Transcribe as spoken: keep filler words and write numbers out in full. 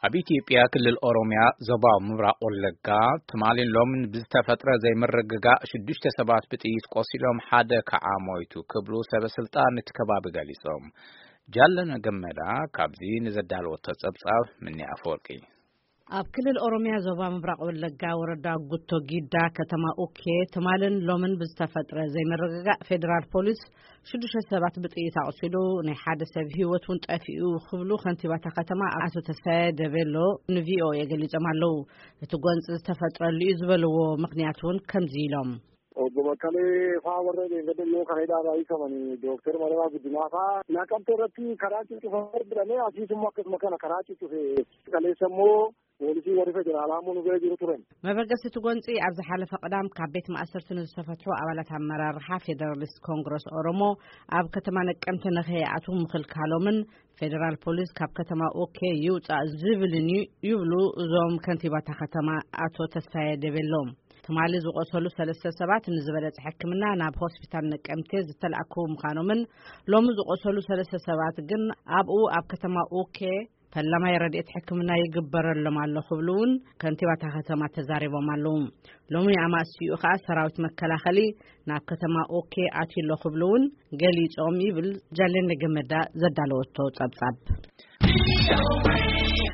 ኣብ ኢትዮጵያ ክልል ኦሮሚያ ዞባ ምብራቅ ወለጋ ትማሊን ሎምን ብዝተፈጥረ ዘይምርግጋእ ሽዱሽተ ሰባት ብጥይት ቆሲሎም ሓደ ከዓ ሞይቱ ክብሉ ሰበስልጣን እቲ ከባቢ ገሊጾም ጃለነ ገመዳ ካብዚ ንዘዳልዎ ተጸብጻብ ምንያ አፈወርቂ ኣብ ክልል ኦሮሚያ ዞባ ምብራቅ ወለጋ ወረዳ ጉቶ ጊዳ ከተማ ኦኬ ትማልን ሎምን ብዝተፈጥረ ዘይምርግጋእ ፌደራል ፖሊስ ሽዱሽተ ሰባት ብጥይት ኣቁሲሉ ናይ ሓደ ሰብ ህይወት ውን ጠፊኡ ክብሉ ከንቲባታ ከተማ ኣቶ ተስፋዬ ደቤሎ ንቪኦኤ ገሊጾም ኣለው። እቲ ጎንፂ ዝተፈጥረሉ እዩ ዝበልዎ ምክንያት ውን ከምዚ ኢሎም ወበከለ ፋወረ እንደደሎ ከሄዳ ባይ ከመኒ ዶክተር መረባ ጉድናፋ ናቀምቶ ረቲ ከራጭ ጩፈር ብለኔ አሲቱ ማከስ መከና ከራጭ ጩፈ ከለሰሞ ፖሊሲ ወደ ፌደራል አሙኑ ገጅሩ ቱረን መበገስ እቲ ጎንፂ ኣብ ዝሓለፈ ቀዳም ካብ ቤት ማእሰርትን ዝተፈትሑ ኣባላት ኣመራርሓ ፌደራሊስት ኮንግረስ ኦሮሞ ኣብ ከተማ ነቀምቲ ንኸይኣቱ ምክልካሎምን ፌደራል ፖሊስ ካብ ከተማ ኦኬ ይውፃእ ዝብልን ይብሉ እዞም ከንቲባታ ከተማ ኣቶ ተስፋዬ ደቤሎም ትማሊ ዝቆሰሉ ሰለስተ ሰባት ንዝበለጽ ሕክምና ናብ ሆስፒታል ነቀምቴ ዝተላእኩ ምዃኖምን ሎሚ ዝቆሰሉ ሰለስተ ሰባት ግን ኣብኡ ኣብ ከተማ ኦኬ ፈላማይ ረድኤት ሕክምና ይግበረሎም ኣሎ ክብሉውን ከንቲባታ ከተማ ተዛሪቦም ኣለው። ሎሚ ኣማእስቲኡ ከዓ ሰራዊት መከላኸሊ ናብ ከተማ ኦኬ ኣትሎ ክብሉውን ገሊጾም ይብል ጃለነ ገመዳ ዘዳለወቶ ጸብጻብ